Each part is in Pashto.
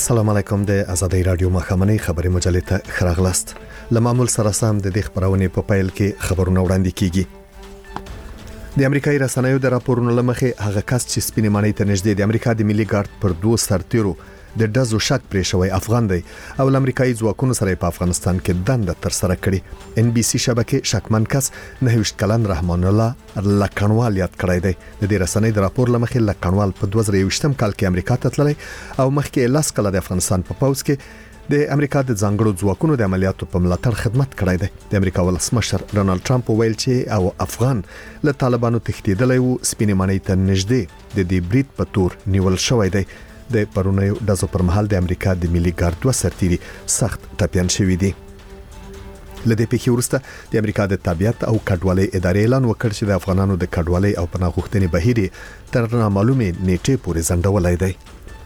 السلام علیکم. د آزادۍ رادیو مخامنۍ خبري مجلې ته خراغلاست. لمامل سره سم د دې خبرونه په پیل کې خبرونه وړاندې کیږي. د امریکایي رسنیو د راپورونو لمخې هغه کس چې سپینې ماڼۍ ته نږدې د امریکا د ملي ګارد پر 2 سرتیرو د ډزو شک پرې شوی افغان دی او امریکایي ځواکونو سره په افغانستان کې دنده تر سره کړې. ان بي سي شبکې شکمن کس 29 کلن رحمان الله لکنوال یاد کړی دی. د دې رسنۍ د راپور لمخې لکنوال په 2021 کال کې امریکا ته تللی او مخکې لاس کله د افغانستان په پوز کې د امریکا د ځانګړو ځواکونو د عملیاتو په ملاتړ خدمت کړی دی. د امریکا ولسمشر ډونالد ټرمپ ویل چې او افغان له طالبانو تښتیدلی وو سپینې ماڼۍ ته نږدې د دې برید په تور نیول شوی دی. د پرونیو دزو پر مهال د امریکا د ملي ګارد 2 سرتیري سخت ټپيان شوی دي. لدې پیښې وروسته د امریکا د طبيعت او کډوالۍ ادارې اعلان وکړ چې د افغانانو د کډوالۍ او پناه غوښتنې بهیر تر نامعلومه نیټه پورې ځنډولای دی.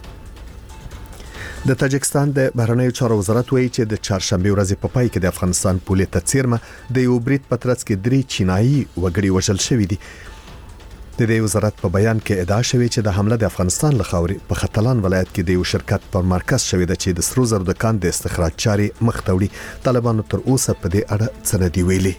د تاجکستان د بهرنیو چارو وزارت وایي چې د چهارشنبه ورځې په پای کې د افغانستان پولې ته څیرمه د یو برید په ترڅ کې 3 چینایي وګړي وژل شوي دي. د دې وزارت په بیان کې ادعا شوې چې د حمله د افغانستان له خاورې په ختلان ولایت کې د یو شرکت پر مرکز شوې ده چې د سرو زرو د کان د استخراج چارې مخ ته وړي. طالبانو تر اوسه په دې اړه څه نه دی ویلي.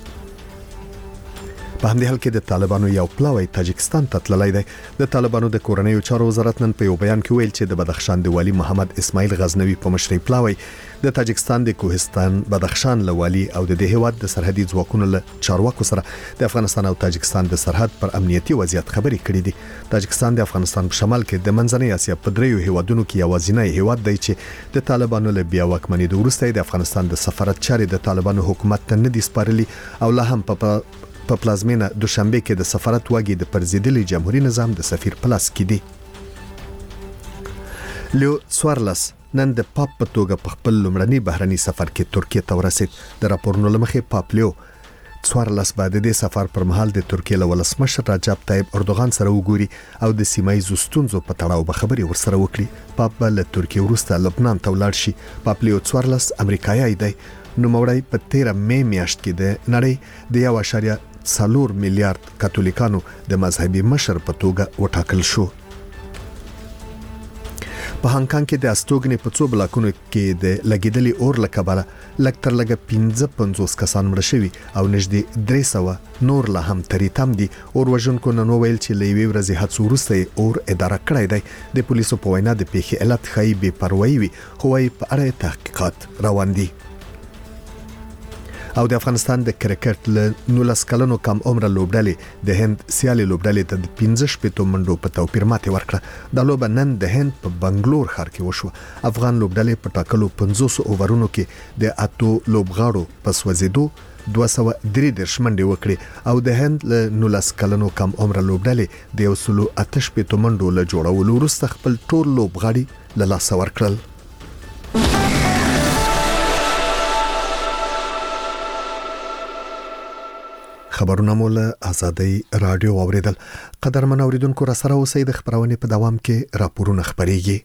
په همدې حال کې د طالبانو یو پلاوی تاجکستان ته تللی دی. د طالبانو د کورنیو چارو وزارت نن په یو بیان کې ویل چې د بدخشان د والی محمد اسماعیل غزنوي په مشرۍ پلاوی د تاجکستان د کوهستان بدخشان لوالي او د دې هیواد د سرحدي ځواکونو له چارواکو سره د افغانستان او تاجکستان د سرحد پر امنیتي وضعیت خبرې کړې دي. تاجکستان د افغانستان په شمال کې د منځنۍ اسیا په دریو هیوادونو کې یوازینی هیواد دی چې د طالبانو له بیا واکمنۍ وروسته د افغانستان د سفارت چارې د طالبانو حکومت ته نه دي سپارلي او لا هم په پلازمینه دوشنبه کې د سفارت واګي د پرزیدلي جمهوریت نظام د سفیر پلاس کې دي. لیو سوارلس نن د پاپ په توګه په خپل لومړني بهرني سفر کې ترکیه ته ورسید. د راپورونو لمخې پاپ لیو سوارلس بعد د سفر پر مهال د ترکیه له ولسمشر رجب طيب اردوغان سره وګوري او د سیمایي ستونزو په تړاو به خبري ورسره وکړي. پاپ له ترکیه وروسته لبنان ته ولاړ شي. پاپ لیو سوارلس امریکایي دی. نو موړی په 13 مې میاشت کې د نړۍ د 1.4 میلیارډ کاتولیکانو د مذهبي مشر په توګه وټاکل شو. په هانګ کې د استوګنې په 2 بلاکونو کې د لګیدلي اور لکبره لکتر لګه 55 کسان مړ شوي او نږدې 300 نور لا هم تریتم دي. اور وژونکو نن ویل چې لوي ورځې هڅو وروسته اور اداره کړی دی. د پولیسو په وینا د پیښې علت خای بے پروايي وي خو په اړه تحقیقات روان دي. او د افغانستان د کرکټ له 19 کلنو کم عمر لوبډلې د هند سیالي لوبډلې ته د 15 منډو په توپیر ماتې ورکړه. د لوب نن د هند په بنگلور ښار کې وشو. افغان لوبډلې په ټاکلو 500 اوورونو کې د اتو لوبغاړو په سوځېدو 203 منډې وکړي او د هند له 19 کلنو کم عمر لوبډلې د 188 منډو له جوړولو وروسته خپل ټول لوبغاړي له لاسه ورکړل. خبرونه مول آزادۍ رادیو اوریدل. قدرمن اوریدونکو را سره اوسئ. د خبرونه په دوام کې راپورونه خبريږي.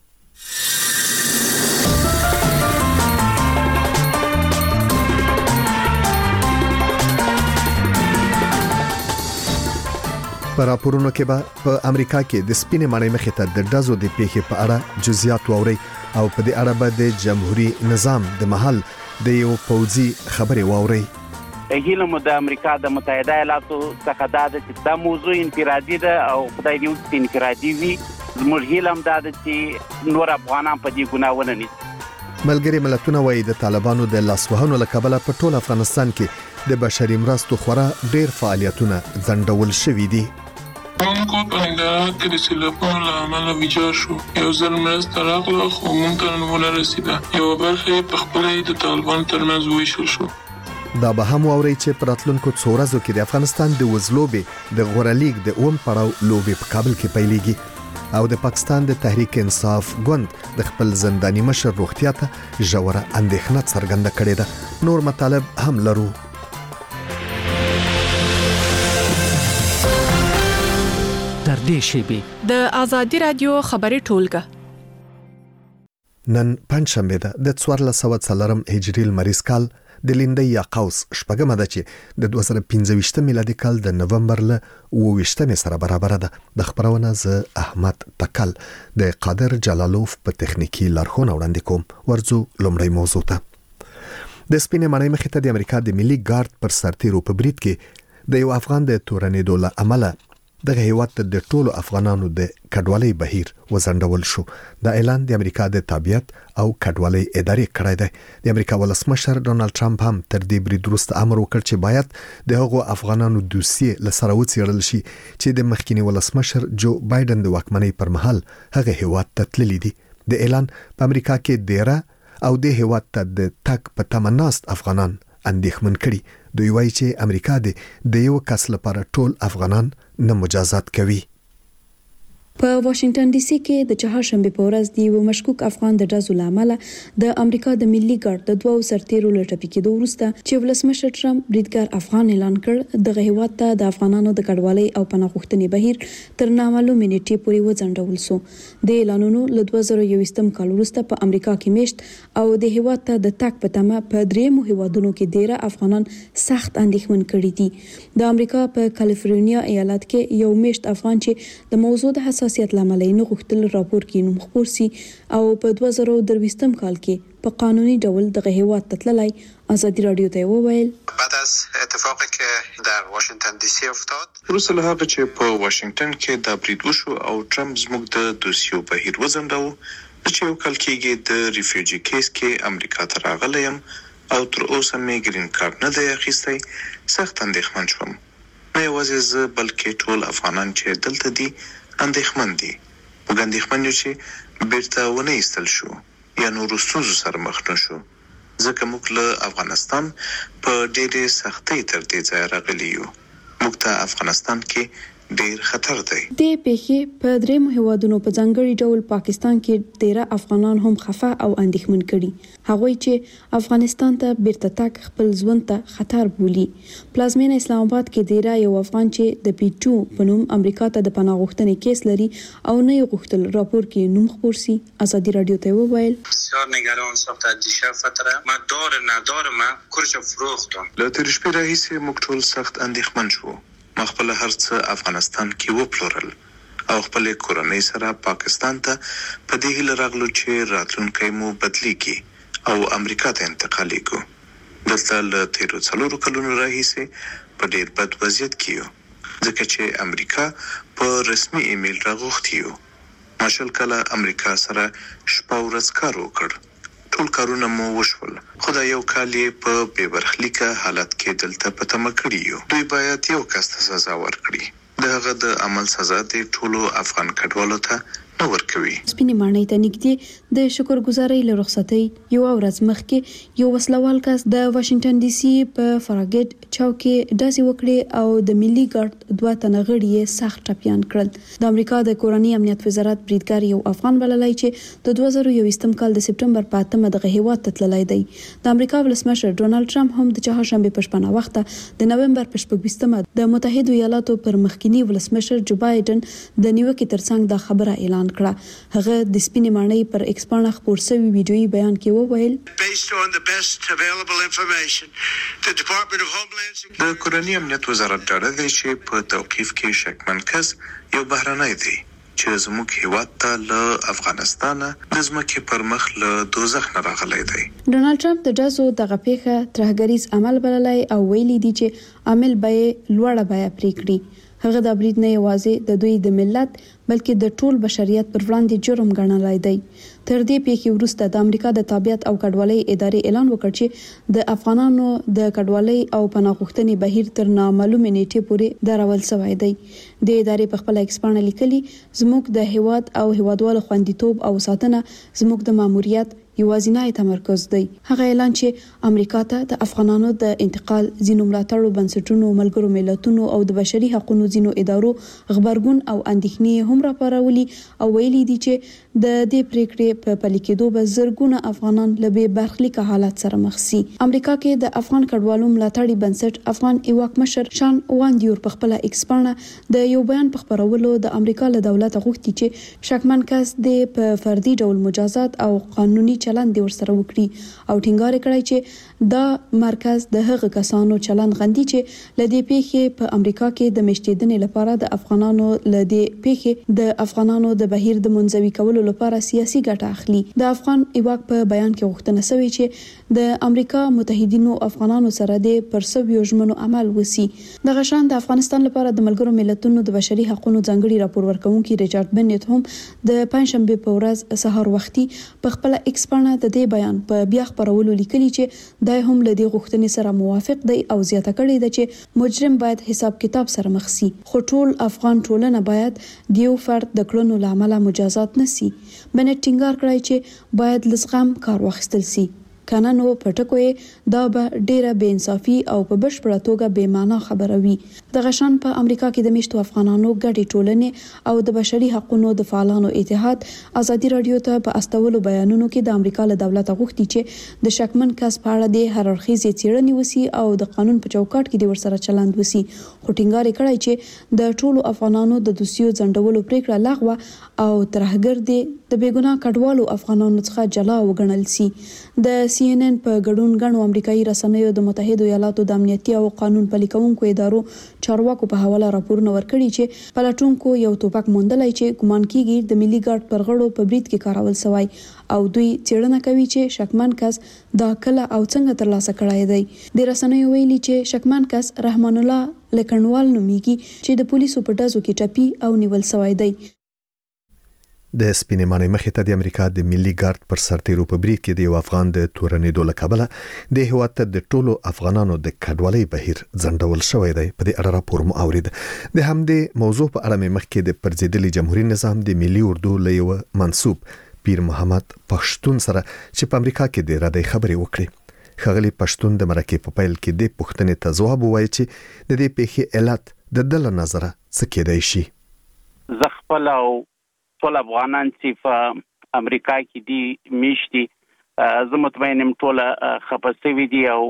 په راپورونو کې به په امریکا کې د سپینې ماڼۍ مخې ته د ډزو د پیښې په اړه جزئیات واوري او په دې اړه به د جمهوریت نظام د محل د یو پوځي خبري واوري. هیله د امریکا د متحده ایالاتو څخه د چې دا موضوع انفرادي ده او خدای دې وکړي انفرادي وي. زموږ هیله هم ده چې نور افغانان په دې ګناه ونه نیسي. ملګری ملتونه وایي د طالبانو د لاسوهنو له کبله په ټول افغانستان کې د بشري مرستو خورا ډېر فعالیتونه ځنډول شوي دي. موږ په ننګرهار کې د سیلابونو له امله ویجاړ شو. یو ځل مرسته راغله خو موږ ته ونه رسیده. یوه برخه په خپله د طالبانو ترمنځ وویشل شو. دا به هم واوري چې په راتلونکو څو ورځو کې د افغانستان د وزلوبې د غوره لیګ د اوم پړاو لوبې په کابل کې پیلېږي او د پاکستان د تحریک انصاف ګوند د خپل زنداني مشر روغتیا ته ژوره اندېښنه څرګنده کړې ده. نور مطالب هم لرو. در دې شیبې د آزادۍ رادیو خبري ټولګه نن پنځشنبه ده د 1404 هجري لمریز کال د لیندۍ یا قوس شپږمه ده چې د 2015 میلادي کال د نومبر له 28 سره برابر ده. د خبرونه ز احمد تکل د قادر جلالوف په تخنیکی لارښوونه وړاندې کوم. ورځو لومړی موضوع ته. د سپینې ماڼۍ مخې ته د امریکا د ملي ګارد پر سرتیرو په برید کې د یو افغان د تورنېدو له امله دغه هیواد ته د ټولو افغانانو د کډوالۍ بهیر وزندول شو. دا اعلان د امریکا د تابعیت او کډوالۍ ادارې کړی دی. د امریکا ولسمشر ډونالد ټرمپ هم تر دې برید وروسته امر وکړ چې باید د هغو افغانانو دوسیې له سره وڅېړل شي چې د مخکینی ولسمشر جو بایدن د واکمنۍ پر مهال هغه هیواد ته تللی دي. د اعلان په امریکا کې ډیره او د هیواد ته د تک په تمناست افغانان اندېښمن کړي. دوی وایي چې امریکا د یو کس لپاره ټول افغانان نه مجازات کوي. په واشنگټن ډي سي کې د چهارشنبه په ورځ د یو مشکوک افغان د ډزو لامل د امریکا د ملي ګارد د دوو سرتیرو له ټپي کېدو وروسته چې ولسمشر ټرمپ بریدګر افغان اعلان کړ، دغه هیواد ته د افغانانو د کډوالۍ او پناه غوښتنې بهیر تر نامعلومې نیټې پورې وځنډول شو. د اعلانونو له 2021 کال وروسته په امریکا کې میشت او د هیواد ته د تګ په تمه په دریمو هیوادونو کې ډیره افغانان سخت اندېښمن کړي دي. د امریکا په کالیفورنیا ایالت کې یو میشت افغان چې د موضوع د حساسیت لامل یې نه غوښتل راپور کې نوم خپور سي او په 2023 کال کې په قانوني ډول دغه هیواد ته تللی. ازادي رادیو ته وویل بعد از اتفاقی که در واشنگتن دی سی افتاد وروسته له هغه چې په واشنگټن کې دا برید وشو او ټرمپ زموږ د دوسیو بهیر وځنډاوه، چې یو کال کېږي د ریفیوجي کیس کې امریکا ته راغلی یم او تر اوسه مې ګرین کارت نه دی اخیستی. سخت اندېښمن شوم. نه یوازې زه بلکې ټول افغانان چې دلته دي اندېښمن دي. موږ اندېښمن یو چې بیرته ونه ایستل شو یا نورو ستونزو سره مخ نه شو، ځکه موږ له افغانستان په ډېرې سختۍ تر دې ځایه راغلي یو. موږ ته افغانستان کې ډېر خطر دی. د پیښې په دریمو هیوادونو په ځانګړي ډول پاکستان کې ډیره افغانان هم خفه او اندېښمن کړي. هغوی چې افغانستان ته بیرته تګ خپل ژوند ته خطر بولي. پلازمینه اسلام آباد کې ډیره یو افغان چې د P2 په نوم امریکا ته د پناه غوښتنې کیس لري او نه یې غوښتل راپور کې نوم خپور سي. ازادي رادیو ته وویل بسیار نگران ساخته دیشب فتره ما دار ما کورش فروختم. له تېرې شپې راهیسې موږ ټول سخت اندېښمن شو. ما خپل هر څه افغانستان کې وپلورل او خپل کورنۍ سره پاکستان ته په دې هیله راغلو چې راتلونکی مو بدلیږي او امریکا ته انتقالیږو. دلته له تېرو 4 کلونو راهیسې په ډېر بد وضعیت کې یو، ځکه چې امریکا په رسمي ایمیل راغوښتي یو. ما 20 کاله امریکا سره شپه ورځ کار وکړ. ټول کارونه مو وشول، خو دا یو کال یې په بې برخلیکه حالت کې دلته په تمه کړي یو. دوی باید یو کس ته سزا ورکړي. د هغه د عمل سزا د ټولو افغان کډوالو ته نه ورکوي. سپینې ماڼۍ ته نږدې د شکرګزارۍ له رخصتۍ یو ورځ مخکې یو وسلوال کس د واشنگټن ډي سي په فراګیټ چوک کې ډزې وکړې او د ملي ګارد 2 تنه غړي یې سخت ټپیان کړل. د امریکا د کورنۍ امنیت وزارت بریدګر یو افغان بللی چې د 2021 کال د سپټمبر په 8 دغه هیواد ته تللی دی. د امریکا ولسمشر ډونالد ټرمپ هم د چهارشنبه په شپه وخت د نومبر په 26 د متحده ایالاتو پر مخکنی ولسمشر جو بایدن د نیوکې ترڅنګ د خبره اعلان کړه. هغه د سپینې ماڼۍ پر ایکس پاڼه خپور شوی ویډیويي بیان کې وویل د کورنۍ امنیت وزارت ډاډه دی چې په توقیف کې شکمن کس یو بهرنی دی چې زموږ هیواد ته له افغانستانه د ځمکې پر مخ له دوزخ نه راغلی دی. ډونالد ټرمپ د ډزو دغه پیښه ترهګریز عمل بللی او ویلي دی چې عامل به لوړه بیه پرې کړي. هغه د برید نه یوازې د دوی د ملت بلکې د ټول بشریت پر وړاندې جرم ګڼلای دی. تر دې پیښې وروسته د امریکا د تابعیت او کډوالۍ ادارې اعلان وکړ چې د افغانانو د کډوالۍ او پناه غوښتنې بهیر تر نامعلومې نیټې پورې درول شوی دی. د ادارې په خپل ایکس پاڼه لیکلي زموږ د هیواد او هیوادوالو خوندیتوب او ساتنه زموږ د ماموریت یوازینی تمرکز دی. هغه اعلان چې امریکا ته د افغانانو د انتقال ځینو ملاتړو بنسټونو ملګرو ملتونو او د بشري حقوقو ځینو ادارو خبرګون او اندېښنې هم راپارولي او ویلي دي چې د دې پریکړې په پلي کېدو به زرګونه افغانان له بې برخلیکه حالت سره مخ شي. امریکا کې د افغان کډوالو ملاتړي بنسټ افغان ایواک مشر شان واندیور په خپل ایکس پاڼه د یو بیان په خبرولو د امریکا له دولت غوښتي چې شکمن کس د په فردي ډول مجازات او قانوني چلند ورسره وکړي او ټینګار کړی چې دا مرکز د هغه کسانو چلند غندي چې لدې پیښې په امریکا کې د مشتیدنې لپاره د افغانانو لدې پیښې د افغانانو د بهیر د منځوي کولو لپاره سیاسي ګټه اخلي. د افغان ایواک په بیان کې غوښتنه شوې چې د امریکا متحدینو افغانانو سره د پرسویو ژمنو عمل وسی. د غشان د افغانستان لپاره د ملګرو ملتونو د بشري حقوقو ځانګړي راپور ورکونکي ریچارډ بنیت هم د پنځشنبه په ورځ سهار وختي په خپل ایکس باندې د دې بیان په بیا خبرولو لیکلي چې دای هم له دې غوښتنې سره موافق دی او زیاته کړې ده چې مجرم باید حساب کتاب سره مخ شي خو ټول افغان ټولنه باید دیو فرد د کړنو لامل مجازات نشي. بنیت ټینګار کړی چې باید لزغم کار واخیستل شي کنه نو پټکوي دا به ډیره بے انصافي او په بشپړه توګه بے معنا خبره وي. د غشان په امریکا کې د میشتو افغانانو ګډي ټولنې او د بشري حقوقو د فعالانو اتحاد ازادي رادیو ته په استولو بیانونو کې د امریکا له دولت غوښتي چې د شکمن کس په اړه د هررخیزې څېړنې وسی او د قانون په چوکاټ کې د ورسره چلند وسی. خو ټینګار کړی چې د ټولو افغانانو د دوسیو ځنډولو پریکړه لغوه او ترهګر دي د بیګناه کډوالو افغانانو څخه جلا وګڼل شي. د CNN په ګډون غنو امریکایي رسنیو د متحده ایالاتو د امنیتي او قانون پلي کوونکو ادارو چارواکو په حواله راپورونه ورکړي چې پلټونکو یو توپک موندلای چې ګمان کیږي د ملي ګارد پر غړو په برید کې کارول شوی او دوی څېړنه کوي چې شکمن کس دا کله او څنګه ترلاسه کړای دی. د رسنیو ویلي چې شکمن کس رحمان الله لکنوال نومیږي چې د پولیسو په ډزو کې ټپي او نیول شوی دی. د سپینمانه مخې ته د امریکا د ملي ګارد پر سرتیرو په برید کې د یو افغان د تورنېدو له کبله د هیواد ته د ټولو افغانانو د کډوالۍ بهیر ځنډول شوی دی. په دې اړه راپور مو اورید. د همدې موضوع په اړه مې مخکې د پرځېدلي جمهوریت نظام د ملي اردو له یو منسوب پیر محمد پښتون سره چې په امریکا کې د ردی خبرې وکړي. ښاغلي پښتون د مرکې په پیل کې د پوښتنې ته ځواب ووایي چې د دې پیښې علت د دل نظره څه کېدای شي. زه خپل او ټول افغانان چې په امریکا کې دي میشتي زه مطمئن یم ټول خپه شوي دي او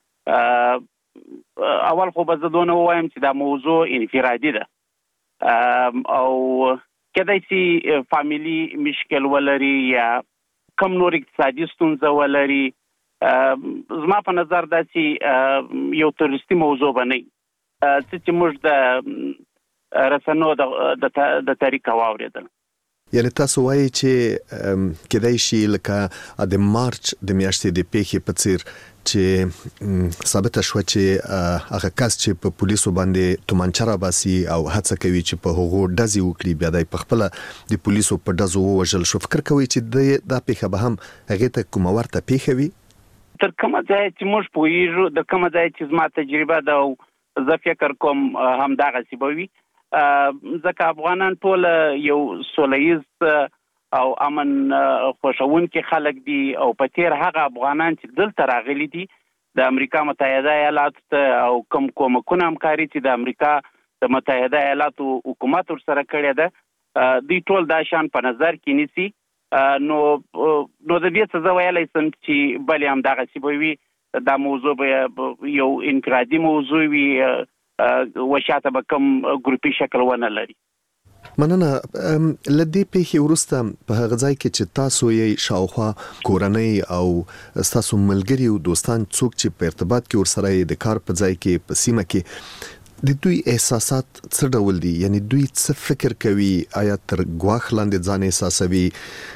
اول خو به زه دونه ووایم چې دا موضوع انفرادي ده او کېدای شي فامیلي مشکل ولري یا کم نور اقتصادي ستونزه ولري. زما په نظر دا چې یو تروریستي موضوع به نه وي چې موږ د رسنیو د طریقه واورېدل. یعنی تاسو وایي چې کېدای شي لکه د مارچ د میاشتې د پیښې په څیر چې ثابته شو چې هغه کس چې په پولیسو باندې تومانچه راباسي او هڅه کوي چې په هغو ډزې وکړي بیا د خپل د پولیسو په ډزو ووژل شو. فکر کوي چې دا پیښه به هم هغه ته کومه ورته پیښه وي؟ تر کومه ځای چې موږ پوهیږو د کومه ځای چې زما تجربه ده او زه فکر کوم همدغسې به وي ځکه افغانان ټول یو سوله او امن خوښونکي خلک دي او په تیر هغه افغانان چې دلته راغلي دي د امریکا متحده ایالاتو ته او کوم کومکونه همکاري چې د امریکا د متحده ایالاتو حکومت ورسره کړې ده دوی ټول دا شان په نظر کې نیسي. نو د دې څه زه ویلی شم چې بلې همدغسې به وي دا موضوع به یو انفرادي موضوع وي وشاته به کوم ګروپي شکل ونه لري. مننه. لدې پیښې وروسته په هغه ځای کې چې تاسو یې شاوخوا کورنۍ او تاسو ملګري او دوستان څوک چې په ارتباط کې ورسره د کار په ځای کې په سیمه کې د دوی احساسات څه ډول دي؟ یعنی دوی څه فکر کوي؟ آیا تر ګواښ لاندې ځان احساسوي؟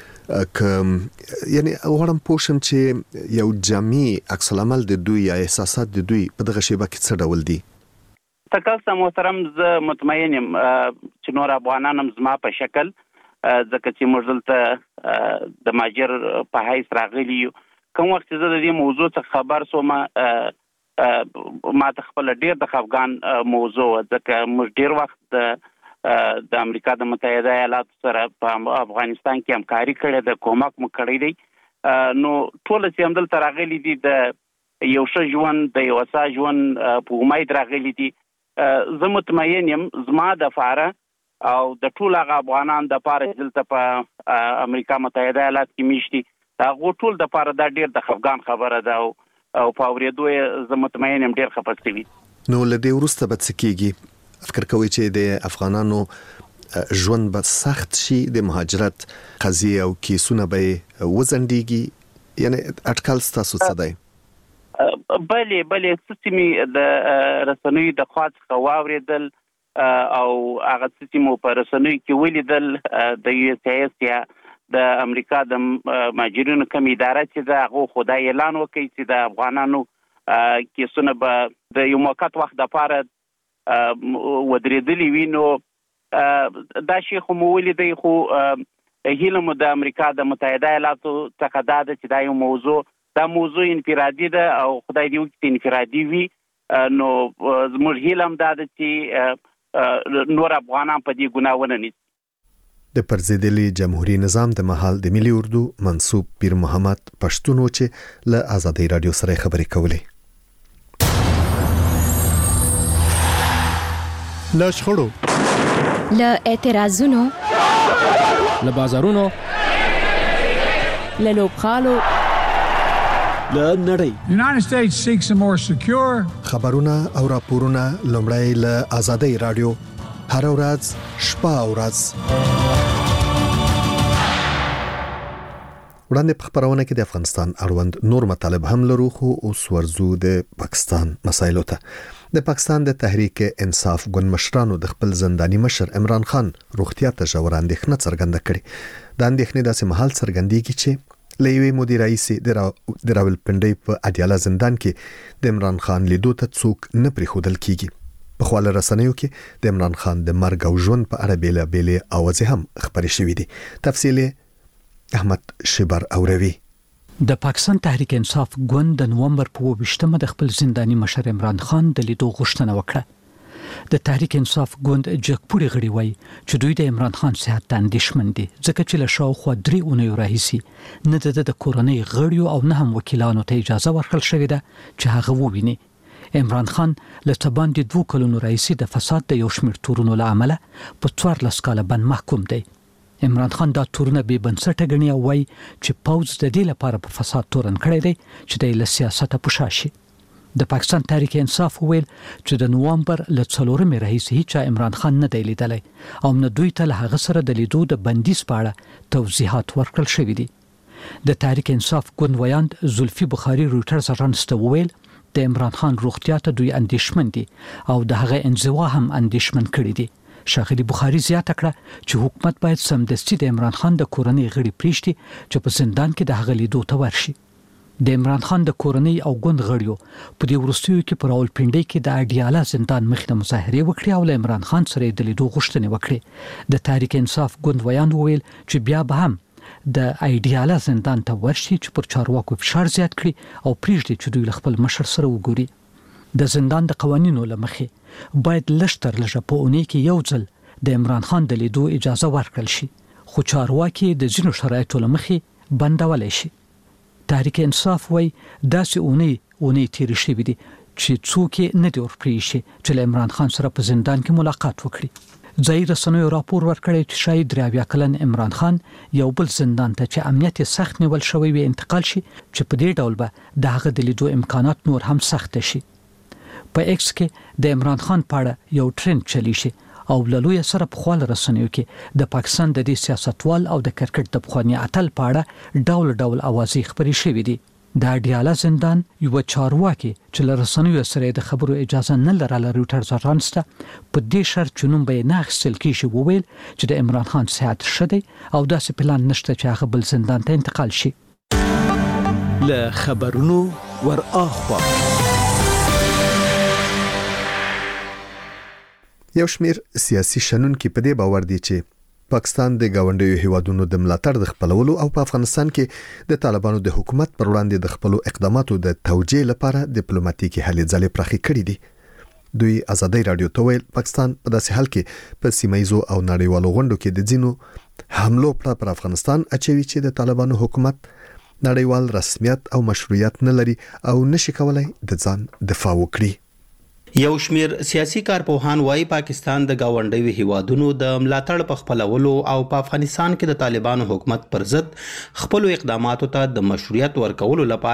یعنی غواړم پوه شم چې یو جامع عکس العمل د دوی یا احساسات د دوی په دغه شیبه کې څه ډول دي؟ تاسو محترم زه مطمئن یم چې نور افغانان هم زما په شکل ځکه چې موږ دلته د ماجر په حیث راغلي یو کوم وخت چې زه د دې موضوع څخه خبر شوم ما ته خپل ډیر د خفګان موضوع ځکه موږ ډیر وخت د امریکا د متحده ایالاتو سره په افغانستان کې همکاري کړې ده کومک مو کړی دی نو ټول چې هم دلته راغلي دي د یو ښه ژوند د یو ښه ژوند په امید راغلي دي. زه مطمئن یم زما د پاره او د ټول هغه افغانان د پاره دلته په امریکا متحده ایالات کې میشتي هغه ټول د پاره دا ډیر د خفګان خبره ده او په اورېدو یې زه مطمئن یم ډیر خفه شوي. نو له دې وروسته به څه کېږي؟ فکر کوئ چې د افغانانو ژوند به سخت شي؟ د مهاجرت قضیه او کیسونه به وځنډېږي؟ یعنی اټکل تاسو څه دی؟ بلې سیستمي د رسنیو د خاص خواوریدل او هغه سیستم په رسنیو کې ولیدل د یو اس یا د امریکا د ماجرونو کوم اداره چې دا هغه خدای اعلان وکړي چې د افغانانو کیسونه به د یو موقت وخت لپاره ودرېدلی وي. نو دا شی خو مو ولیدی خو هیله مو د امریکا د متحده ایالاتو څخه دا ده چې دا یو موضوع انفرادي ده او خدای دې وکړي انفرادي وي. نو زموږ هیله هم دا ده چې نور افغانان په دې ګناه ونه نیسي. د پرزیدلی جمهوریت نظام د مهال د ملي اردو منصوب پیر محمد پښتون چې له آزادۍ رادیو سره خبرې کولې. له شخړو، له اعتراضونو، له بازارونو، له لوبغالو، له نړۍ. The United States seeks a more secure. خبرونه او راپورونه لومړی له آزادۍ رادیو هر ورځ شپه او ورځ. وړاندې په خبرونه کې د افغانستان اړوند نور مطالب هم لرو، خو اوس ورزو د پاکستان مسایلو ته. د پاکستان د تحریک انصاف ګوند مشرانو د خپل زنداني مشر عمران خان روغتیا ته ژور اندېښنه څرګنده کړې. د اندېښنې داسې مهال څرګندېږي چې له یوې مودې راهیسې د راولپنډۍ په اډیاله زندان کې د عمران خان لیدو ته څوک نه پرېښودل کیږي. په خواله رسنیو کې د عمران خان د مرګ او ژوند په اړه بیلابېلې اوازې هم خپرې شوې دي. تفصیل احمد شبر اوروي. د پاکستان تحریک انصاف ګوند د نومبر په 28مه د خپل زنداني مشر عمران خان د لیدو غوښتنه وکړه. د تحریک انصاف ګوند جګپوړي غړي وایي چې دوی د عمران خان صحت ته اندېښمن دي، ځکه چې له شاوخوا 3 اونیو راهیسې نه د کورنۍ غړیو او نه هم وکیلانو ته اجازه ورکړل شوې ده چې هغه وویني. عمران خان له تباندې 2 کلونو راهیسې د فساد د یو شمېر تورونو له امله په 14 کاله بند محکوم دی. عمران خان دا تورونه بې بنسټه ګڼي او وایي چې پوځ د دې لپاره په فساد تورن کړی دی چې د سیاست په شا شي. د پاکستان تحریک انصاف ویل چې د نومبر له 4مې راهیسې هیڅ عمران خان نه دی لیدلی او نه دوی ته له هغه سره د لیدو د بندیز په اړه توضیحات ورکړل شوي دي. د تحریک انصاف ګوند ویاند زلفي بخاري رویټرز اژانس ته وویل د عمران خان روغتیا ته دوی اندېښمن دي او د هغه انزوا هم اندېښمن کړي دي. ښاغلي بخاري زیاته کړه چې حکومت باید سمدستي د عمران خان د کورنۍ غړي پریږدي چې په زندان کې د هغه لیدو ته ورشي. د عمران خان د کورنۍ او ګوند غړیو په دې وروستیو کې په راولپنډۍ کې د اډیاله زندان مخې ته مظاهرې وکړې او له عمران خان سره د لیدو غوښتنې وکړې. د تحریک انصاف ګوند ویاند وویل چې بیا به هم د اډیاله زندان ته ورشي چې پر چارواکو فشار زیات کړي او پریږدي چې دوی له خپل مشر سره وګوري. د زندان د قوانینو له مخې باید لږ تر لږه په اونۍ کې یو ځل د عمران خان د لیدو اجازه ورکړل شي، خو چارواکي د ځینو شرایطو له مخې بندولی شي. تحریک انصاف وایي داسې اونۍ تېرې شوې دي چې څوک یې نه دي ورپرېښي چې له عمران خان سره په زندان کې ملاقات وکړي. ځایي رسنیو راپور ورکړی چې شاید 83 کلن عمران خان یو بل زندان ته چې امنیت یې سخت نیول شوی وي انتقال شي، چې په دې ډول به د هغه د لیدو امکانات نور هم سخت شي. په ایکس کې د عمران خان په اړه یو ټرند چلی شي او لوی سره په خپل رسنیو کې د پاکستان د دې سیاستوال او د کرکټ د بخوانی اتل په اړه ډول اوازې خبرې شوې دي. د اډیاله زندان یو چارواکي چې له رسنیو سره د خبرو اجازه نه لرله رویټرز اژانس ته په دې شرط چې نوم به نه اخیستل کیږي وویل چې د عمران خان صحت ښه دی او داسې پلان نشته چې هغه بل زندان ته انتقال شي. له خبرونو ور اخوا یو شمیر سیاسي شنونکي په دې باور دي چې پاکستان د گاونډیو هیوادونو د ملاتړ د خپلولو او په افغانستان کې د طالبانو د حکومت پر وړاندې د خپلو اقداماتو د توجیه لپاره ډیپلوماټیکي هلې ځلې پراخې کړې دي. دوی آزادۍ رادیو ته ویل پاکستان په داسې حال کې په سیمایزو او نړیوالو غونډو کې د ځینو حملو پر افغانستان اچوي چې د طالبانو حکومت نړیوال رسمیت او مشروعیت نه لري او نشي کولای د ځان دفاع وکړي. یو شمیر سیاسي کارپوهان وايي پاکستان د گاونډیو هیوادونو د ملاتړ په خپلولو او په افغانستان کې د طالبانو حکومت پر ضد خپل اقداماتو ته د مشروعیت ورکولو لپاره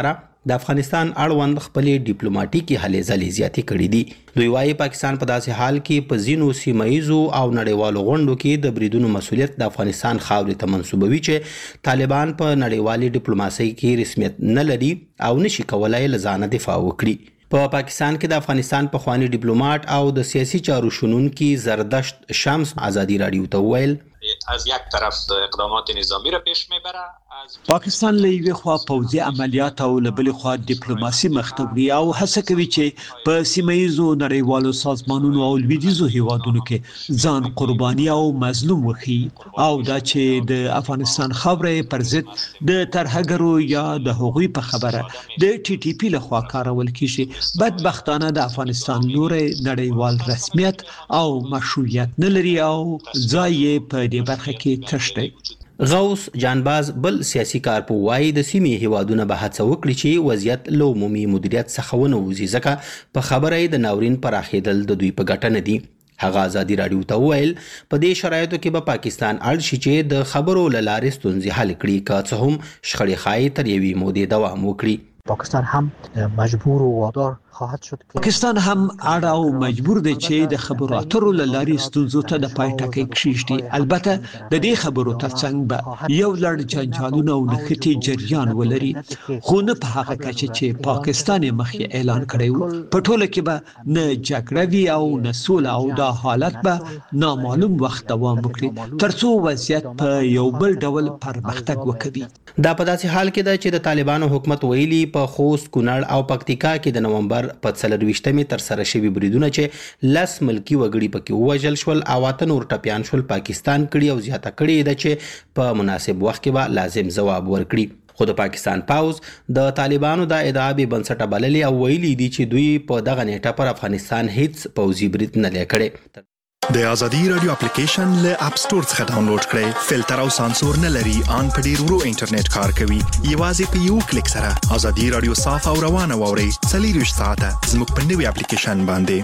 د افغانستان اړوند خپل ډیپلوماټیکي هلې ځلې زیاتې کړې دي. دوی وايي پاکستان په داسې حال کې په ځینو سیمایزو او نړیوالو غونډو کې د بریدونو مسؤلیت د افغانستان خاورې ته منسوبوي چې طالبان په نړیوالي ډیپلوماسۍ کې رسمیت نه لري او نشي کولای له ځانه دفاع وکړي. په پاکستان کې د افغانستان پخوانی ډیپلوماټ او د سیاسي چارو شنونکي زردشت شمس آزادی رادیو ته ویل از یک طرف اقدامات نظامی را پیش میبره. پاکستان له یوې خوا پوځي عملیات او له بلې خوا ډیپلوماسي مخته وړي او هڅه کوي چې په سیمایزو نړیوالو سازمانونو او لویدیځو هیوادونو کې ځان قرباني او مظلوم وښي او دا چې د افغانستان خاورې پر ضد د ترهګرو یا د هغوی په خبره د ټي ټي پی لخوا کارول کیږي. بدبختانه د افغانستان لوري نړیوال رسمیت او مشروعیت نه لري او ځای یې په دې برخه کې تش دی. غوث جانباز بل سیاسي کارپو وايي د سیمې هیوادونه به هڅه وکړي چې وضعیت له عمومي مدیریت څخه ونه وځي ځکه په خبره د ناورین پراخېدل د دوی په ګټه نه دي. هغه آزادي رادیو ته ویل په دې شرایطو کې به پاکستان اړ شي چې د خبرو له لارې ستونزې حل کړي که څه هم شخړې ښایي تر یوې مودې دوام وکړي. پاکستان هم مجبور و وادار خواهد شد که پاکستان هم اړ او مجبور دی چې د خبرو اترو له لارې ستونزو ته د پای ټکی کښیږدي. البته د دې خبرو ترڅنګ به یو لړ جنجالونه او نښتې جریان ولري خو نه په هغه کچه چې پاکستان یې مخکې اعلان کړی و. په ټوله کې به نه جګړه وي او نه سوله او دا حالت به نامعلوم وخت دوام وکړي ترڅو وضعیت په یو بل ډول پرمختګ وکړي. دا په داسې حال کې ده چې د طالبانو حکومت ویلي په خوست، کونړ او پکتیکا کې د نومبر په 24مې تر سره شوي بریدونه چې 10 ملکی وګړي پکې ووژل شول او 8 نور ټپیان شول پاکستان کړي او زیاته کړي ده چې په مناسب وخت کې به لازم ځواب ورکړي. خو د پاکستان پاوز د طالبانو د ادعا به بنسټه بللې او ویلي دي چې دوی په دغه نیټه پر افغانستان هیڅ پوځي برید نه لري. د ازادي رادیو اپلیکیشن له اپ سټور څخه ډاونلوډ کړئ. فلټر او سانسور نه لري، ان په ډیر ورو انټرنیټ کار کوي. یوازې په یو کلیک سره ازادي رادیو صاف او روانه واورئ. 24 ساعته زموږ په نوي اپلیکیشن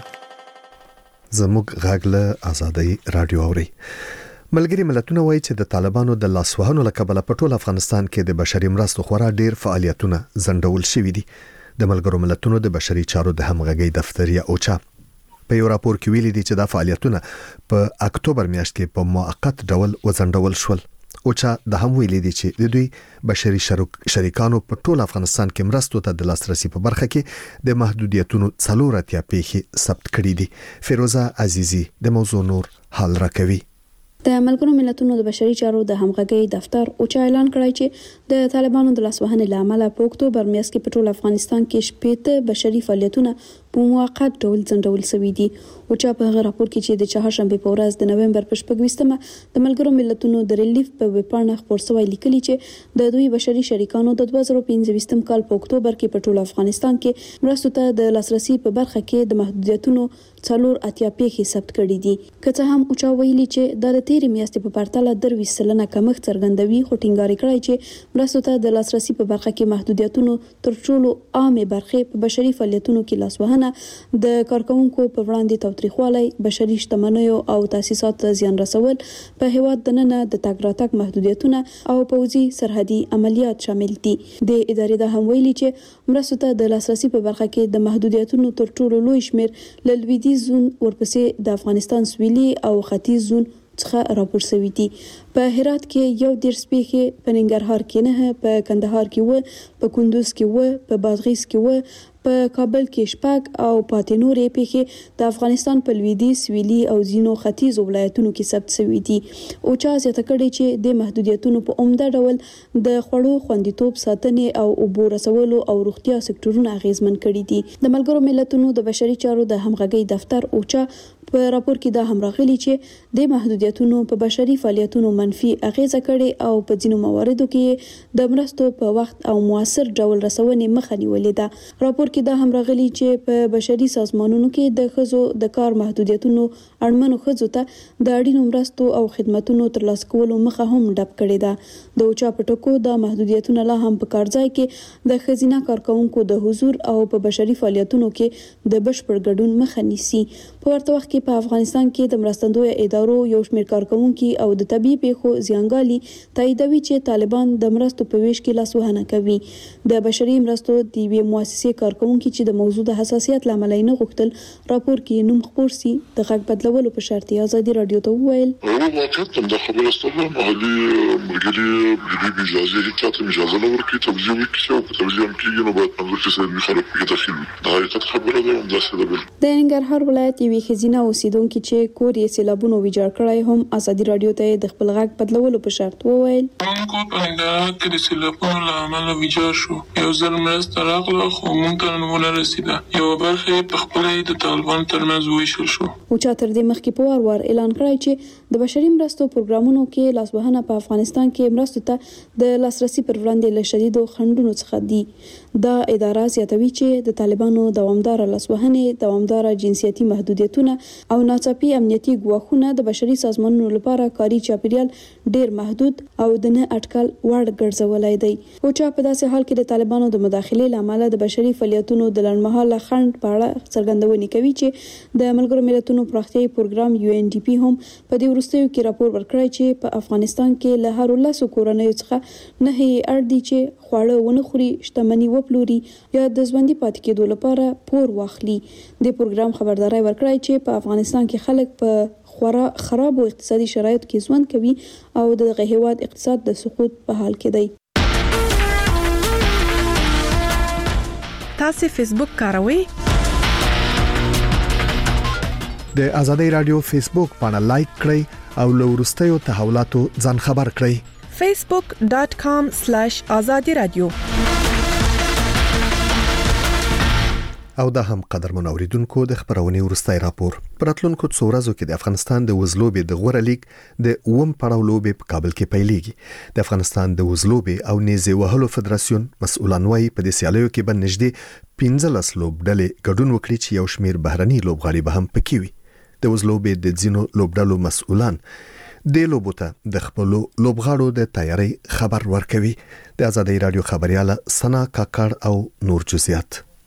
باندې زموږ غږ له ازادي رادیو اوري. ملګری ملتونه وایي چې د طالبانو د لاسوهنو له کبله په ټول افغانستان کې د بشري مرستو خورا ډیر فعالیتونه ځنډول شوي دي. د ملګرو ملتونو د بشري چارو د همغږي دفتر یا اوچا په یو راپور کې ویلي دي چې دا فعالیتونه په اکتوبر میاشت کې په موقت ډول وځنډول شول. اوچا د هم ویلي دي چې د دوی بشري شریکانو په ټول افغانستان کې مرستو ته د لاسرسي په برخه کې د محدودیتونو 4 پیښې ثبت کړي دي. فیروزه عزیزی د موضوع نور حل راکوي. د ملګرو ملتونو د بشري چارو د همغږي دفتر اوچا اعلان کړی چې د طالبانو د لاسوهنې لامل په اکتوبر میاشت کې په ټول افغانستان کې 18 بشري فعالیتونه په موقت ډول ځنډول شوي دي. اوچا په هغه راپور کې چې د چهارشنبه په ورځ د نومبر په 26مه د ملګرو ملتونو د ریلیف په ویبپاڼه خپور شوی لیکلي چې د دوی بشري شریکانو د 2015 کال په اکتوبر کې په ټول افغانستان کې مرستو ته د لاسرسي په برخه کې د محدودیتونو 4 پیښې ثبت کړي دي. که څه هم اوچا ویلي چې د تیرې میاشتې په پرتله 23% کمښت څرګندوي، خو ټینګار کړی چې مرستو ته د لاسرسي په برخه کې محدودیتونو تر ټولو عامه برخې په بشري فعالیتونو کې لاسوهنه، د کارکونکو په وړاندې تاوتریخوالی، بشري شتمنیو او تاسیسات زیان رسول، په هیواد دننه د تګ راتګ محدودیتونه او پوځي سرحدي عملیات شامل دي. د ادارې د هم ویلي چې مرستو ته د لاسرسي په برخه کې د محدودیتونو تر ټولو لوی شمیر له لویدیځ زون ورپسې د افغانستان سویلي او ختیځ زون څخه راپور شوی دي. په هرات کې 11 پیښې، په ننګرهار کې 9، په کندهار کې 1، په کندوز کې 1، په بادغیس کې 1، په کابل کې 6 او پاتې نورې پیښې د افغانستان په لویدیځ، سویلي او ځینو ختیځو ولایتونو کې ثبت شوي دي. اوچا زیاته کړې چې د محدودیتونو په عمده ډول د خوړو خوندیتوب ساتنې او اوبو رسولو او روغتیا سکتورونه اغیزمن کړي دي. د ملګرو ملتونو د بشري چارو د همغږي دفتر اوچا په راپور کې دا هم راغلي چې د محدودیتونو په بشري فعالیتونو منفي اغیزه کړي او په ځینو مواردو کې د مرستو په وخت او موثر ډول رسونې مخه نیولې ده. راپور کې دا هم راغلي چې په بشري سازمانونو کې د ښځو د کار محدودیتونو اړمنو ښځو ته د اړینو مرستو او خدماتونو ترلاسه کولو مخه هم ډب کړې ده. د اوچا پټکو د محدودیتونو لا هم په کارځای کې د ښځینه کارکونکو د حضور او په بشري فعالیتونو کې د بشپړ ګډون مخه نیسي. په ورته وخت کې په افغانستان کې د مرستندوی ادارو یو شمېر کارکونکو او د طبي پیښو زیانګالي تاییدوي چې طالبان د مرستو په ویش کې لاسوهنه کوي. د بشري مرستو د یوې مؤسسې کارکونکو چې د موضوع د حساسیت لامل نه غوښتل راپور کې نوم خپور سي د غږ بدلولو په شرط ازادي رادیو ته وویل واقعا د خبرو ستاسو محلي مرګلي د اجازه هیڅ اجازه نه ورکړي تبلیغ وکړي او په تبلیغ کې نو باید نظر کې سره خلک کې داخلي د حقیقت خبره ده د سیدبل د ننګرهار ولایت یوې ښځینه اوسیدونکو چې کور یې سیلابونو ویجاړ کړی هم ازادي رادیو ته د خپل غږ بدلولو په شرط وویل موږ په ننګرهار کې د سیلابونو له امله ویجاړ شو. یو ځل مرسته راغله خو موږ ته ونه رسیده. یو برخه په خپل د طالبان ترمنځ ویشل شو. او چا تر دې مخکې په وار اعلان کړی چې د بشري مرستو پروګرامونو کې لاسوهنه په افغانستان کې مرستو ته د لاسرسي پر وړاندې له شدیدو خنډونو څخه دي. دا اداره زیاتوي چې د طالبانو دوامدار لاسوهنې، دوامدار جنسیتي محدودیتونه او ناڅاپي امنیتي ګواښونه د بشري سازمانونو لپاره کاري چاپیریال ډیر محدود او د نه اټکل وړ ګرځولای دی. او چا په داسې حال کې د طالبانو د مداخلې لامل د بشري فعالیتونو د لړمحاله خنډ په اړه څرګندونې کوي چې د ملګرو ملتونو پراختیايي پروګرام UNDP هم په دې وروستیو کې راپور ورکړی چې په افغانستان کې له هر 10 کورنیو څخه نه اړ دي چې خواړه ونه خوري، شتمني وپلوري یا د ژوندۍ پاتې کېدو لپاره پور واخلي. د پروګرام خبرداري ورکړی چې په افغانستان کې خلک په خورا خراب او اقتصادي شرایطو کې ژوند کوي او د هیواد اقتصاد د سقوط په حال کې دی. تاسو فیسبوک کاروئ؟ د ازادي رادیو فیسبوک باندې لایک کړئ او له وروستیو تحولاتو ځان خبر کړئ. facebook.com/azadi radio. او دا هم قدرمن اوریدونکو د خبرونې وروستي راپور. پراتلونکو څو ورځو کې د افغانستان د وزلوبې د غوړه لیګ د اوم پړاو لوبې په کابل کې پیلېږي. د افغانستان د وزلوبې او نيزه وهلو فدراسیون مسؤلان وايي په دې سیالیو کې به نږدې 15 لوبډلې ګډون وکړي چې یو شمېر بهرني لوبغاړي به هم پکې وي. د وزلوبې د ځینو لوبډلو مسؤلان د لوبو ته د خپل لوبغاړو د تیاری خبر ورکوي. د ازادي رادیو خبرياله سنا کاکړ او نور جزئیات.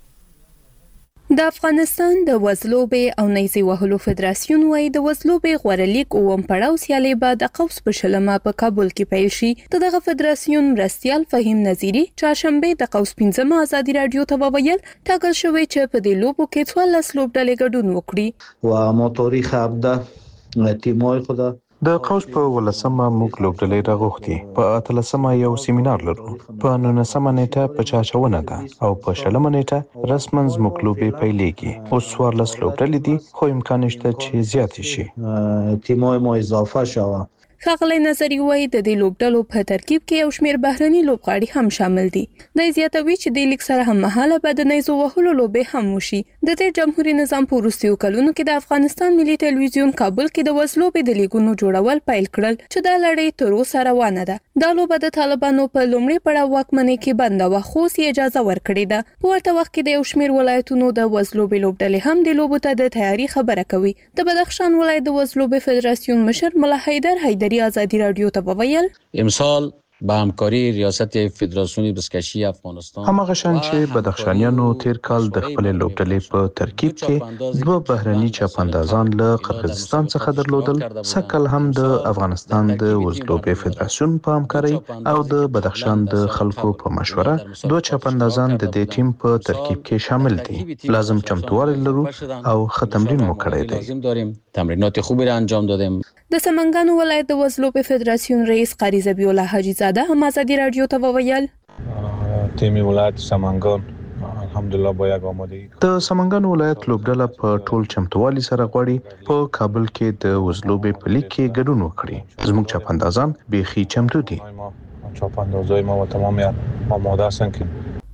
د افغانستان د وزلوبې او نيزه وهلو فدراسیون وايي د وزلوبې غوړه لیګ اوم پړاو سیالي بعد قوس په شلمه په کابل کې پیل شي. دغه فدراسیون مرستيال فهیم نظیری چاشنبه د قوس 15 ازادي رادیو ته وویل ټاکل شوی چې په دې لوبو کې 14 لوبډلې ګډون وکړي. و موتوري خابده تیموي خدا د قوس په ولسمه موږ لوبډلې راغوښتي په 13مه یو سیمینار لرو په 19مه نیټه په چاچونه ده او په 20مه نیټه رسماً زموږ لوبې پیلېږي. اوس 14 لوبډلې دي خو امکان شته چې زیات شي. تیموي مو اضافه شوه. ښاغلی نظری وايي د دې لوبډلو په ترکیب کې یو شمېر بهرني لوبغاړي هم شامل دي. د زیاتوي چې د لیګ سره هم مهاله به د نيزه وهلو لوبې هم وشي. د دې جمهوریت نظام په وروستیو کلونو کې د افغانستان ملي ټلویزیون کابل کې د وزلوبې د لیګونو جوړول پیل کړل چې دا لړۍ تر اوسه روانه ده. دا لوبه د طالبانو په لومړي پړاو واکمنۍ کې بنده و خو سي اجازه ورکړې ده. په ورته وخت کې د یو شمېر ولایتونو د وزلوبې لوبډلې هم د لوبو ته د تیاری خبره کوي. د بدخشان ولایت د وزلوبې فدراسیون مشر ملا حیدر ازادي رادیو ته وویل امسال با همکاری ریاست فدراسیون بزکشی افغانستان همغه شان چې بدخشانیانو تیر کال د خپل لوبډلې په ترکیب کې دوه بهرني چاپاندازان له قرغیزستان څخه درلودل. سکل هم د افغانستان د وزلوبې فدراسیون په همکاري او د بدخشان د خلکو په مشوره دوه چاپاندازان د دې ټیم په ترکیب کې شامل دي. لازم چمتووالی لرو او ختمرین مو کړی دی. تمرینات خوبی را انجام دادیم. د سمنګانو ولایت د وزلوبې فدراسیون رئیس قاری ذبی الله حاجی زاده هم ازادي رادیو ته وویل تیمی ولایت سمنګان الحمدلله با یک آمادگی د سمنګانو ولایت لوبډله په ټول چمتووالي سره غواړي په کابل کې د وزلوبې په لیګ کې ګډون وکړي. زموږ چاپاندازان بیخي چمتو دي. چاپاندازای ما و تمامی آماده هستند که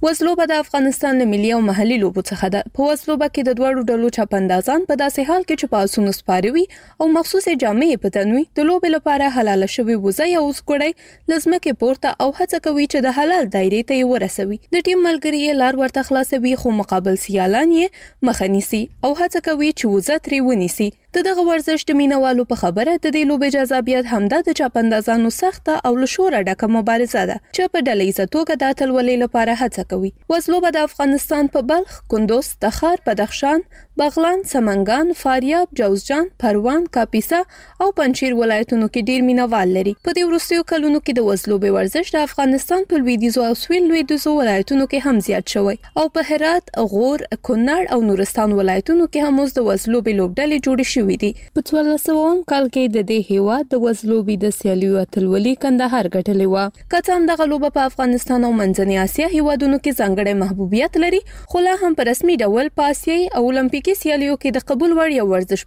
وزلوبه د افغانستان له ملي او محلي لوبو څخه ده. په وزلوبه کې د دوړو ډلو چاپندازان په داسې حال کې چې په اسونو سپاروي او مخصوصې جامې په تنوي د لوبې لپاره حلاله شوی وزه یا وسګړی لزمکه پورته او هڅه کوي چې د حلال دایرې ته ورسوي. د ټیم ملګری لار ورته خلاصوي خو مقابل سیالان یې مخنیسي او هڅه کوي چې وزه ترې ونیسي. دغه ورزش د مینوالو په خبره د دې لوبې جذابیت همدا د چاپندازانو سخته او له شوره ډکه مبارزه ده چې په ډلهییزه توګه د اتلولۍ لپاره هڅه کوي. وزلوبه د افغانستان په بلخ، کندوز، تخار، بدخشان، بغلان، سمنګان، فاریاب، جوزجان، پروان، کاپیسا او پنجشیر ولایتونو کې ډیر مینوال لري. په دې وروستیو کلونو کې د وزلوبې ورزش د افغانستان په لویدیځو او سویل لویدیځو ولایتونو کې هم زیات شوی او په هرات، غور، کونړ او نورستان ولایتونو کې هم اوس د وزلوبې لوبډلې جوړې شوې دي. په 1200 کال کې د دې هیواد د وزلوبې د سیالیو اتلولي کندهار ګټلې و. که څه هم دغه لوبه په افغانستان او منځنۍ اسیا هیوادونو کې ځانګړی محبوبیت لري، خو لا هم په رسمي ډول په اسیایي او اولمپیکي سیالیو کې د قبول وړ یو ورزش